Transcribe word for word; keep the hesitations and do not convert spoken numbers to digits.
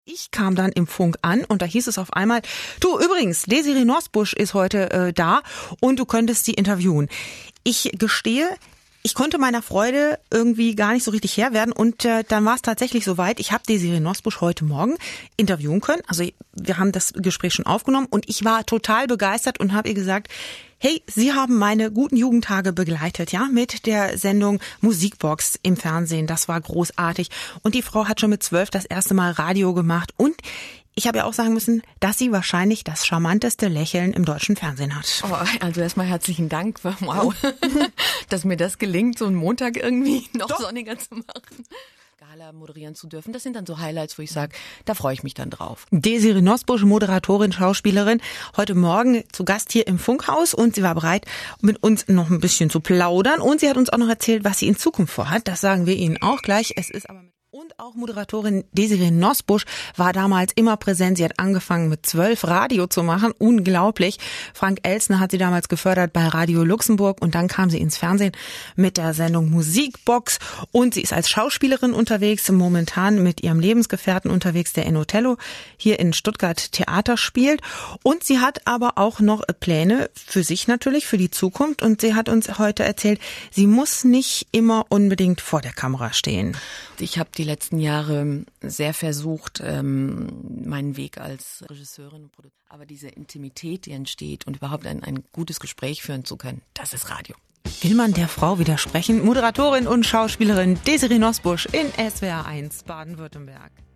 Ich kam dann im Funk an und da hieß es auf einmal, du übrigens, Desiree Nosbusch ist heute äh, da und du könntest sie interviewen. Ich gestehe, ich konnte meiner Freude irgendwie gar nicht so richtig Herr werden und äh, dann war es tatsächlich soweit. Ich habe Desiree Nosbusch heute Morgen interviewen können. Also wir haben das Gespräch schon aufgenommen und ich war total begeistert und habe ihr gesagt, hey, Sie haben meine guten Jugendtage begleitet, ja, mit der Sendung Musikbox im Fernsehen. Das war großartig. Und die Frau hat schon mit zwölf das erste Mal Radio gemacht. Und ich habe ja auch sagen müssen, dass sie wahrscheinlich das charmanteste Lächeln im deutschen Fernsehen hat. Oh, also erstmal herzlichen Dank. Wow, dass mir das gelingt, so einen Montag irgendwie noch Doch. sonniger zu machen. Gala moderieren zu dürfen. Das sind dann so Highlights, wo ich sage, da freue ich mich dann drauf. Desiree Nosbusch, Moderatorin, Schauspielerin, heute Morgen zu Gast hier im Funkhaus und sie war bereit, mit uns noch ein bisschen zu plaudern und sie hat uns auch noch erzählt, was sie in Zukunft vorhat. Das sagen wir Ihnen auch gleich. Es ist aber Und auch Moderatorin Desiree Nosbusch war damals immer präsent. Sie hat angefangen mit zwölf Radio zu machen. Unglaublich. Frank Elstner hat sie damals gefördert bei Radio Luxemburg und dann kam sie ins Fernsehen mit der Sendung Musikbox und sie ist als Schauspielerin unterwegs, momentan mit ihrem Lebensgefährten unterwegs, der in Othello hier in Stuttgart Theater spielt. Und sie hat aber auch noch Pläne für sich natürlich, für die Zukunft und sie hat uns heute erzählt, sie muss nicht immer unbedingt vor der Kamera stehen. Ich habe die letzten Jahre sehr versucht, meinen Weg als Regisseurin und Produzentin. Aber diese Intimität, die entsteht und überhaupt ein, ein gutes Gespräch führen zu können, das ist Radio. Will man der Frau widersprechen? Moderatorin und Schauspielerin Desiree Nosbusch in S W R eins Baden-Württemberg.